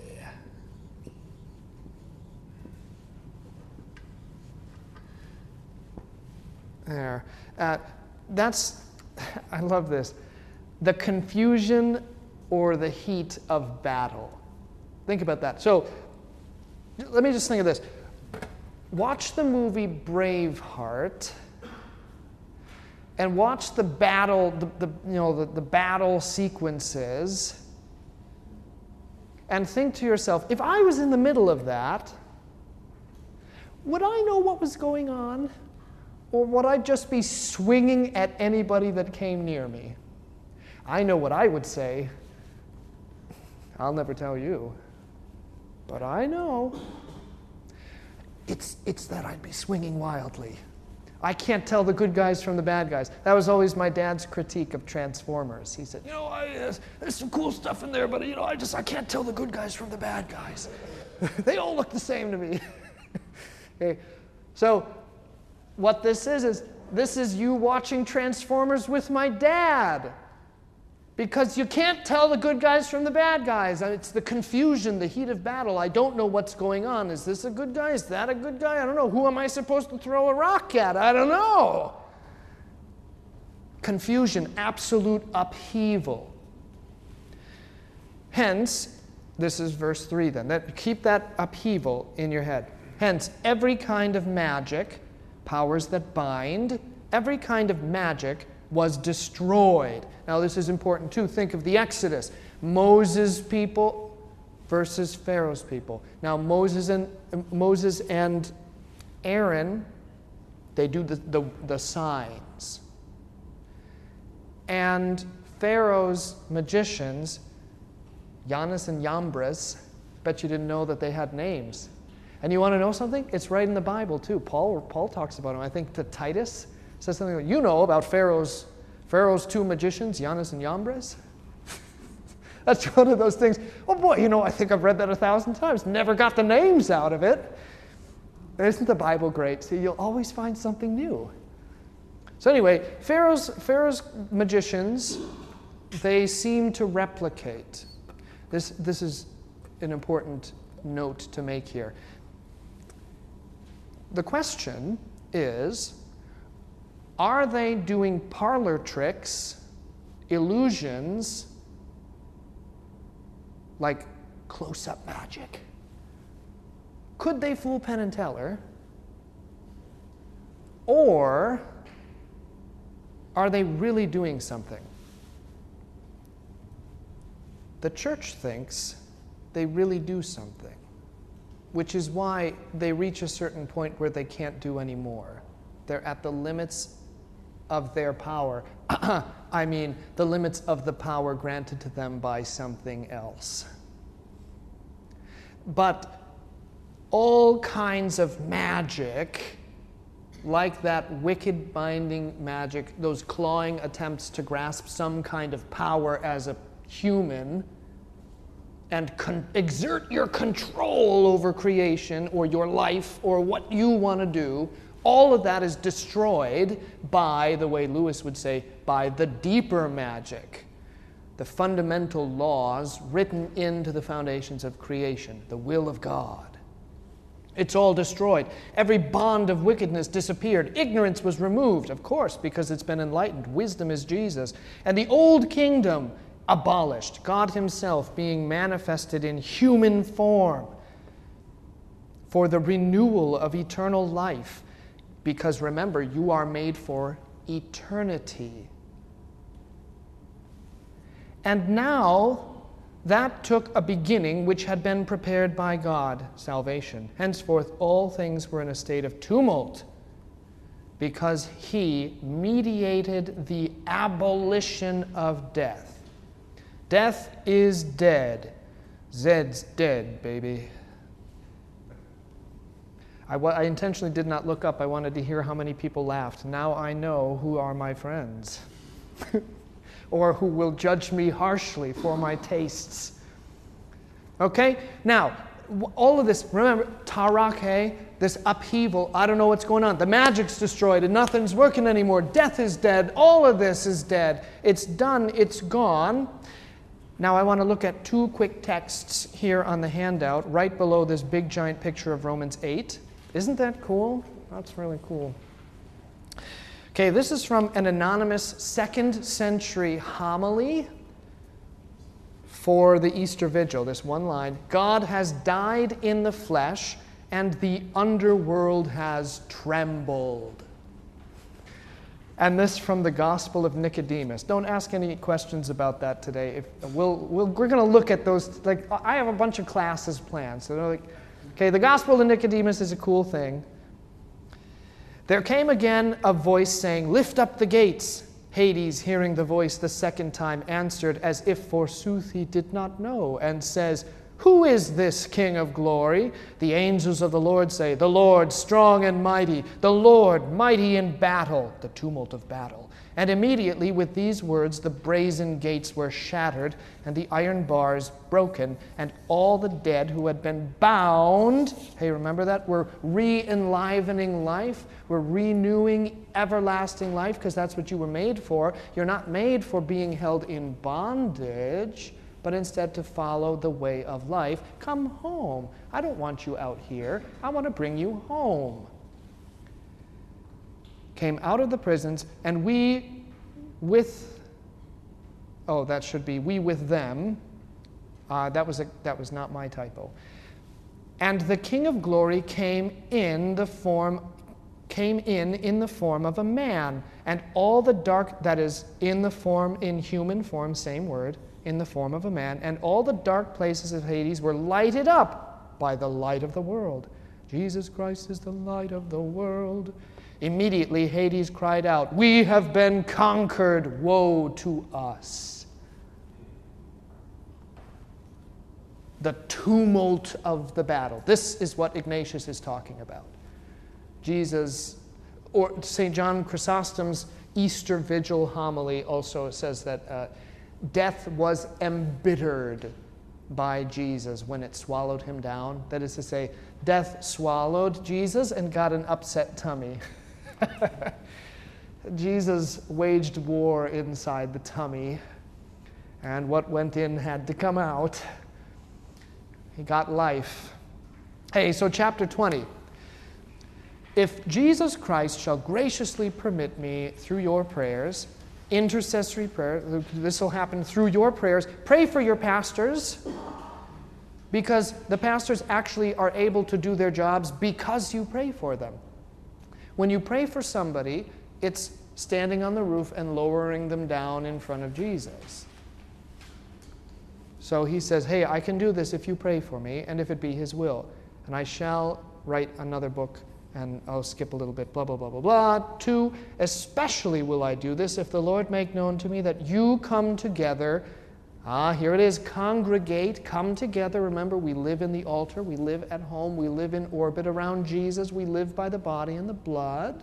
There. Uh, that's, I love this. The confusion or the heat of battle. Think about that. So, let me just think of this. Watch the movie Braveheart and watch the battle, the, the you know, the, the battle sequences, and think to yourself, if I was in the middle of that, would I know what was going on? Or would I just be swinging at anybody that came near me? I know what I would say. I'll never tell you. But I know. It's, it's that I'd be swinging wildly. I can't tell the good guys from the bad guys. That was always my dad's critique of Transformers. He said, you know, I, uh, there's some cool stuff in there, but you know, I just I can't tell the good guys from the bad guys. They all look the same to me. Okay, so what this is, is this is you watching Transformers with my dad. Because you can't tell the good guys from the bad guys. It's the confusion, the heat of battle. I don't know what's going on. Is this a good guy? Is that a good guy? I don't know. Who am I supposed to throw a rock at? I don't know. Confusion, absolute upheaval. Hence, this is verse three then. That, keep that upheaval in your head. Hence, every kind of magic, powers that bind, every kind of magic was destroyed. Now this is important too. Think of the Exodus. Moses' people versus Pharaoh's people. Now Moses and Moses and Aaron, they do the, the, the signs. And Pharaoh's magicians, Jannes and Jambres, bet you didn't know that they had names. And you want to know something? It's right in the Bible too. Paul Paul talks about them. I think to Titus says something like, you know about Pharaoh's Pharaoh's two magicians, Jannes and Jambres. That's one of those things. Oh boy, you know, I think I've read that a thousand times. Never got the names out of it. Isn't the Bible great? See, you'll always find something new. So anyway, Pharaoh's Pharaoh's magicians, they seem to replicate. This this is an important note to make here. The question is, are they doing parlor tricks, illusions, like close-up magic? Could they fool Penn and Teller? Or are they really doing something? The church thinks they really do something, which is why they reach a certain point where they can't do any more. They're at the limits of their power. I mean, the limits of the power granted to them by something else. But all kinds of magic, like that wicked binding magic, those clawing attempts to grasp some kind of power as a human and con- exert your control over creation or your life or what you want to do, all of that is destroyed by, the way Lewis would say, by the deeper magic, the fundamental laws written into the foundations of creation, the will of God. It's all destroyed. Every bond of wickedness disappeared. Ignorance was removed, of course, because it's been enlightened. Wisdom is Jesus. And the old kingdom abolished, God himself being manifested in human form. for the renewal of eternal life. Because remember, you are made for eternity. And now, that took a beginning which had been prepared by God, salvation. Henceforth, all things were in a state of tumult, because he mediated the abolition of death. Death is dead. Zed's dead, baby. I, I intentionally did not look up. I wanted to hear how many people laughed. Now I know who are my friends. Or who will judge me harshly for my tastes. Okay? Now, all of this, remember, Tarake, this upheaval, I don't know what's going on. The magic's destroyed and nothing's working anymore. Death is dead. All of this is dead. It's done. It's gone. Now I want to look at two quick texts here on the handout, right below this big giant picture of Romans eight. Isn't that cool? That's really cool. Okay, this is from an anonymous second century homily for the Easter Vigil. This one line: God has died in the flesh, and the underworld has trembled. And this from the Gospel of Nicodemus. Don't ask any questions about that today. If, we'll, we'll, we're going to look at those. Like, I have a bunch of classes planned. So they're like, okay, the Gospel of Nicodemus is a cool thing. There came again a voice saying, "Lift up the gates." Hades, hearing the voice the second time, answered as if forsooth he did not know, and says, "Who is this King of glory?" The angels of the Lord say, "The Lord strong and mighty, the Lord mighty in battle," the tumult of battle. And immediately with these words the brazen gates were shattered, and the iron bars broken, and all the dead who had been bound, hey, remember that? We're re-enlivening life. We're renewing everlasting life, because that's what you were made for. You're not made for being held in bondage, but instead to follow the way of life. Come home. I don't want you out here. I want to bring you home. Came out of the prisons, and we with, oh, that should be we with them. Uh, that was a, that was not my typo. And the King of glory came in the form, came in in the form of a man, and all the dark, that is, in the form, in human form, same word, in the form of a man, and all the dark places of Hades were lighted up by the light of the world. Jesus Christ is the light of the world. Immediately Hades cried out, "We have been conquered, woe to us." The tumult of the battle. This is what Ignatius is talking about. Jesus, or Saint John Chrysostom's Easter Vigil homily also says that uh, death was embittered by Jesus when it swallowed him down. That is to say, death swallowed Jesus and got an upset tummy. Jesus waged war inside the tummy, and what went in had to come out. He got life. Hey, so chapter twenty. If Jesus Christ shall graciously permit me through your prayers, intercessory prayer, this will happen through your prayers. Pray for your pastors, because the pastors actually are able to do their jobs because you pray for them. When you pray for somebody, it's standing on the roof and lowering them down in front of Jesus. So he says, hey, I can do this if you pray for me, and if it be his will. And I shall write another book, and I'll skip a little bit, blah, blah, blah, blah, blah. Two, especially will I do this if the Lord make known to me that you come together. Ah, here it is, congregate, come together. Remember, we live in the altar, we live at home, we live in orbit around Jesus, we live by the body and the blood.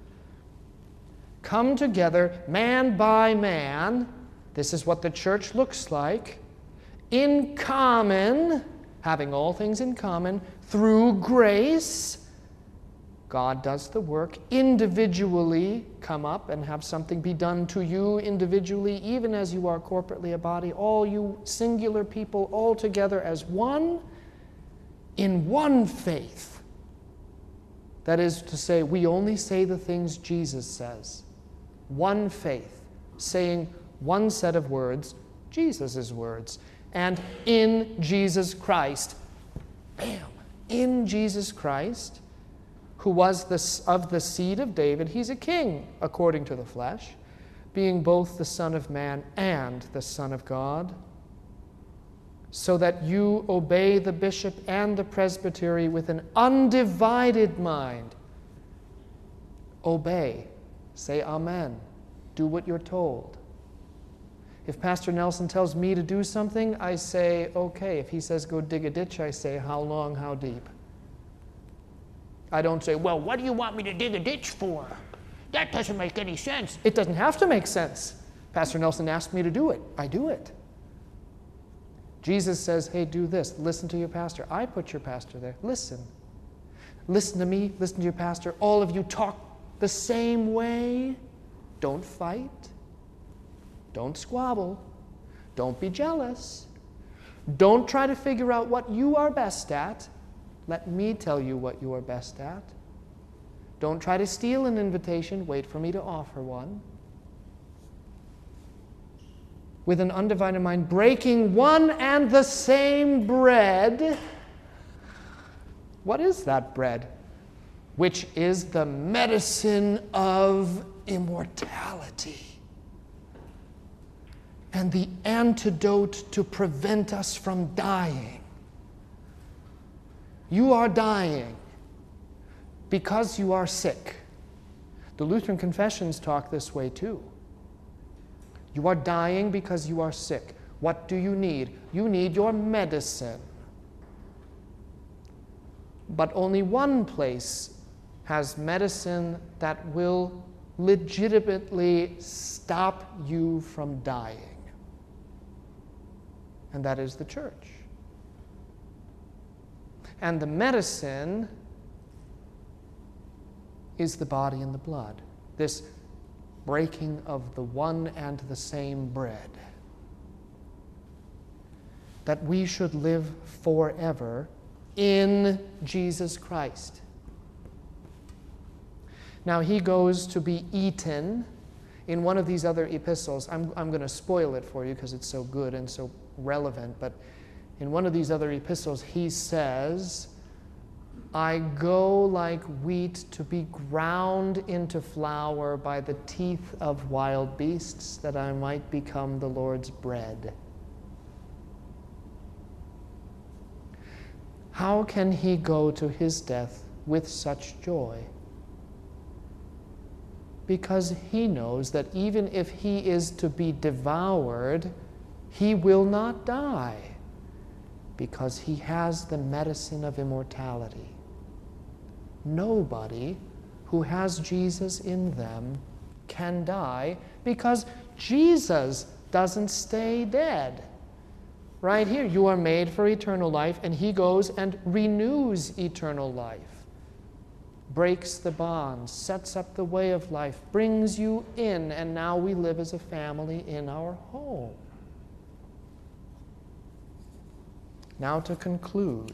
Come together, man by man. This is what the church looks like. In common, having all things in common, through grace. God does the work. Individually come up and have something be done to you individually, even as you are corporately a body, all you singular people all together as one, in one faith. That is to say, we only say the things Jesus says. One faith, saying one set of words, Jesus' words. And in Jesus Christ, bam, in Jesus Christ, who was the, of the seed of David. He's a king according to the flesh, being both the Son of Man and the Son of God, so that you obey the bishop and the presbytery with an undivided mind. Obey. Say amen. Do what you're told. If Pastor Nelson tells me to do something, I say, okay. If he says go dig a ditch, I say, how long, how deep? I don't say, well, what do you want me to dig a ditch for? That doesn't make any sense. It doesn't have to make sense. Pastor Nelson asked me to do it. I do it. Jesus says, hey, do this. Listen to your pastor. I put your pastor there. Listen. Listen to me. Listen to your pastor. All of you talk the same way. Don't fight. Don't squabble. Don't be jealous. Don't try to figure out what you are best at. Let me tell you what you are best at. Don't try to steal an invitation. Wait for me to offer one. With an undivided mind, breaking one and the same bread. What is that bread? Which is the medicine of immortality and the antidote to prevent us from dying. You are dying because you are sick. The Lutheran confessions talk this way too. You are dying because you are sick. What do you need? You need your medicine. But only one place has medicine that will legitimately stop you from dying. And that is the church. And the medicine is the body and the blood. This breaking of the one and the same bread. That we should live forever in Jesus Christ. Now he goes to be eaten in one of these other epistles. I'm, I'm going to spoil it for you because it's so good and so relevant, but in one of these other epistles he says, I go like wheat to be ground into flour by the teeth of wild beasts, that I might become the Lord's bread. How can he go to his death with such joy? Because he knows that even if he is to be devoured, he will not die, because he has the medicine of immortality. Nobody who has Jesus in them can die, because Jesus doesn't stay dead. Right here, you are made for eternal life, and he goes and renews eternal life, breaks the bonds, sets up the way of life, brings you in, and now we live as a family in our home. Now to conclude.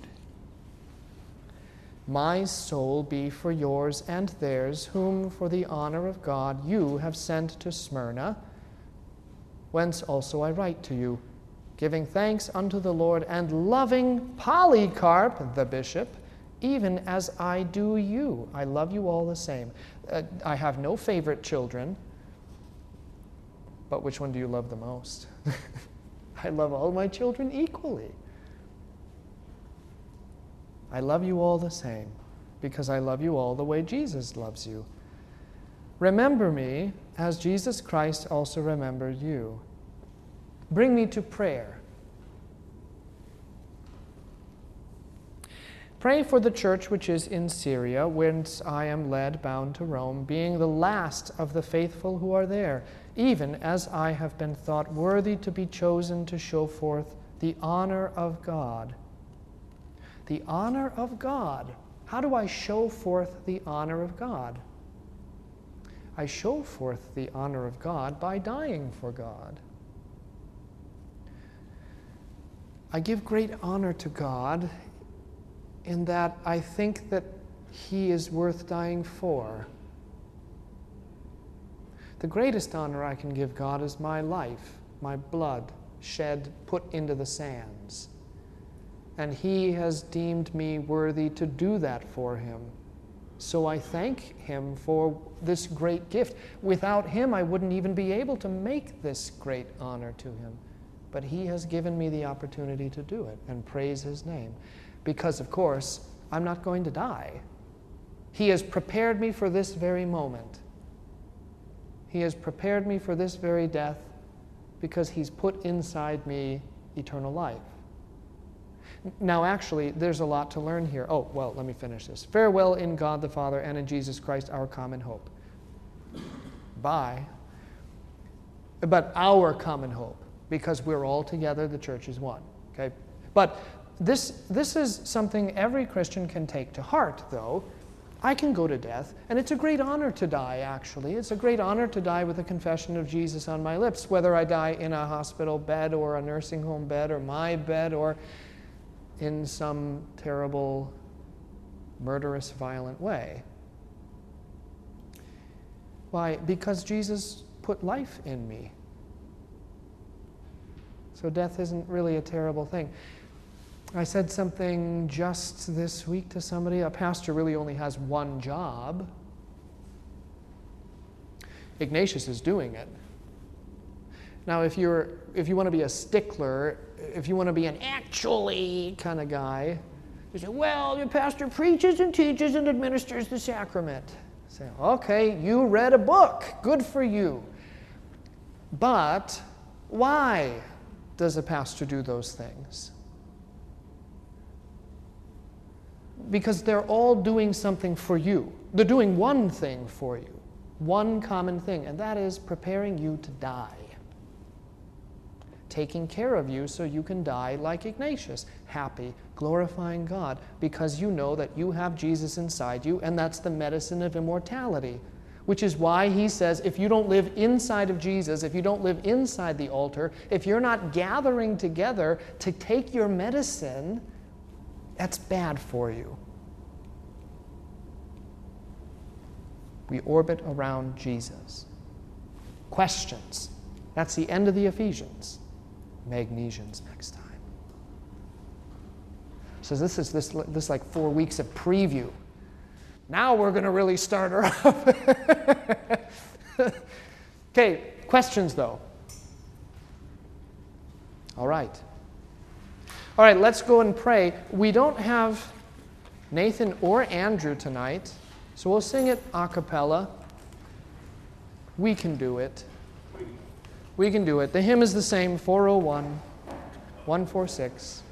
My soul be for yours and theirs, whom for the honor of God you have sent to Smyrna, whence also I write to you, giving thanks unto the Lord and loving Polycarp the bishop, even as I do you. I love you all the same. Uh, I have no favorite children, but which one do you love the most? I love all my children equally. I love you all the same, because I love you all the way Jesus loves you. Remember me as Jesus Christ also remembered you. Bring me to prayer. Pray for the church which is in Syria, whence I am led bound to Rome, being the last of the faithful who are there, even as I have been thought worthy to be chosen to show forth the honor of God. The honor of God. How do I show forth the honor of God? I show forth the honor of God by dying for God. I give great honor to God in that I think that he is worth dying for. The greatest honor I can give God is my life, my blood shed, put into the sands. And he has deemed me worthy to do that for him. So I thank him for this great gift. Without him, I wouldn't even be able to make this great honor to him. But he has given me the opportunity to do it, and praise his name. Because, of course, I'm not going to die. He has prepared me for this very moment. He has prepared me for this very death because he's put inside me eternal life. Now, actually, there's a lot to learn here. Oh, well, let me finish this. Farewell in God the Father and in Jesus Christ, our common hope. Bye. But our common hope, because we're all together, the church is one. Okay? But this, this is something every Christian can take to heart, though. I can go to death, and it's a great honor to die, actually. It's a great honor to die with a confession of Jesus on my lips, whether I die in a hospital bed or a nursing home bed or my bed or in some terrible, murderous, violent way. Why? Because Jesus put life in me. So death isn't really a terrible thing. I said something just this week to somebody. A pastor really only has one job. Ignatius is doing it. Now, if you're if you want to be a stickler, if you want to be an actually kind of guy, you say, well, the pastor preaches and teaches and administers the sacrament. Say, okay, you read a book. Good for you. But why does a pastor do those things? Because they're all doing something for you. They're doing one thing for you, one common thing, and that is preparing you to die. Taking care of you so you can die like Ignatius, happy, glorifying God, because you know that you have Jesus inside you, and that's the medicine of immortality. Which is why he says, if you don't live inside of Jesus, if you don't live inside the altar, if you're not gathering together to take your medicine, that's bad for you. We orbit around Jesus. Questions. That's the end of the Ephesians. Magnesians next time. So this is this, this like four weeks of preview. Now we're going to really start her up. Okay, questions though. All right. All right, let's go and pray. We don't have Nathan or Andrew tonight, so we'll sing it a cappella. We can do it. We can do it. The hymn is the same, four oh one, one four six.